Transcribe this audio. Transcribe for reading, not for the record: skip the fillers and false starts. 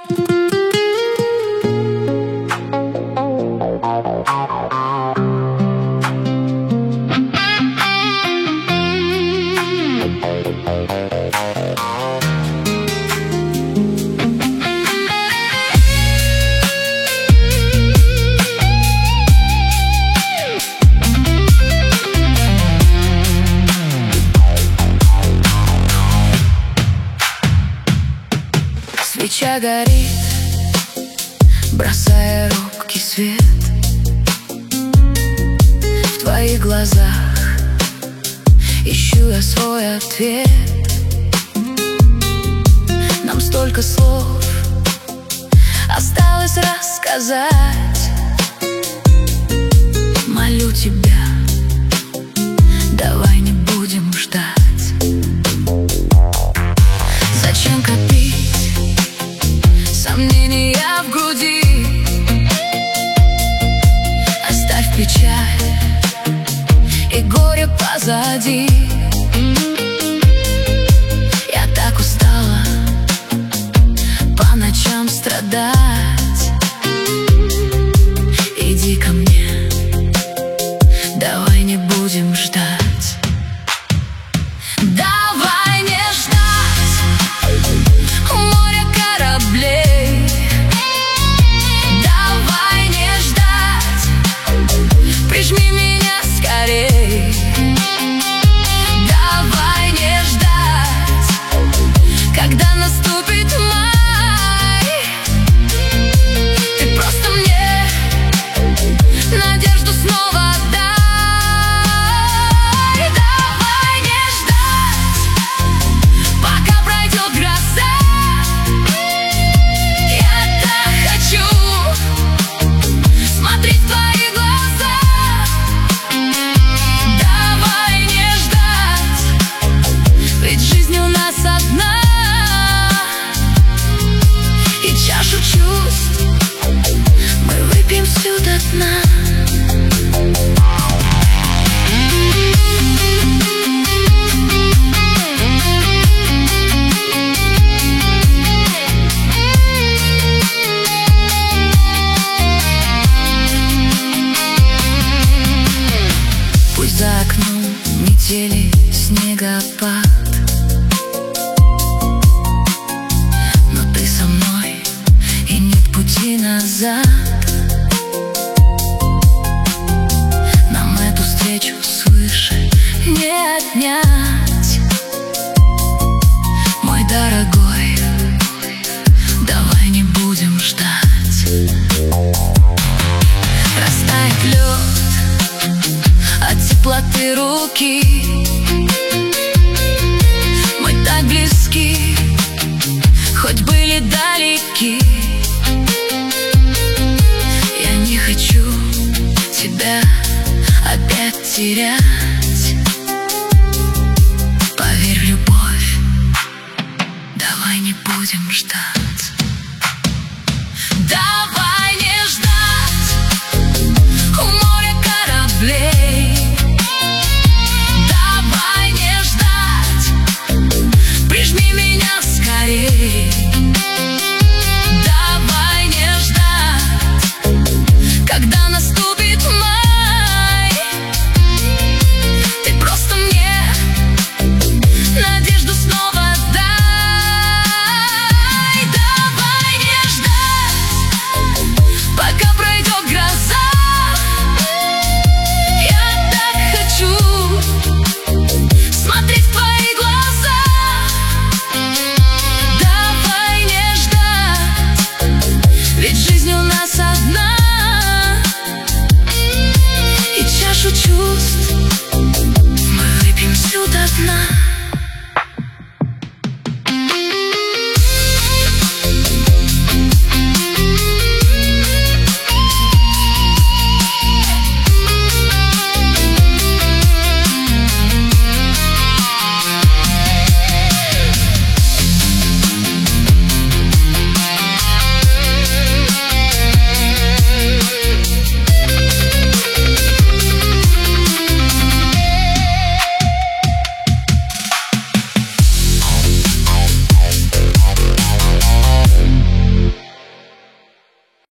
Свеча горит, бросая робкий свет. В твоих глазах ищу я свой ответ. Нам столько слов осталось рассказать. Молю тебя, давай не будем ждать. Зачем копить сомнения в груди? Оставь печаль и горе позади. Я так устала по ночам страдать. Иди ко мне, давай не будем ждать. Давай не ждать у моря кораблей. Давай не ждать, прижми меня скорей. Давай не ждать, когда наступит май. Ты просто мне надежду снова дай. Давай не ждать, пока пройдет гроза. Я так хочу смотреть в твои глаза. Давай не ждать, ведь жизнь у нас одна. И чашу чувств мы выпьем всю до дна. Пусть за окном метели, снегопад, но ты со мной, и нет пути назад. Нам эту встречу свыше не отнять. Мой дорогой, давай не будем ждать. Растает лед от теплоты руки. Мы так близки, хоть были далеки. Я не хочу тебя опять терять. Поверь в любовь, давай не будем ждать.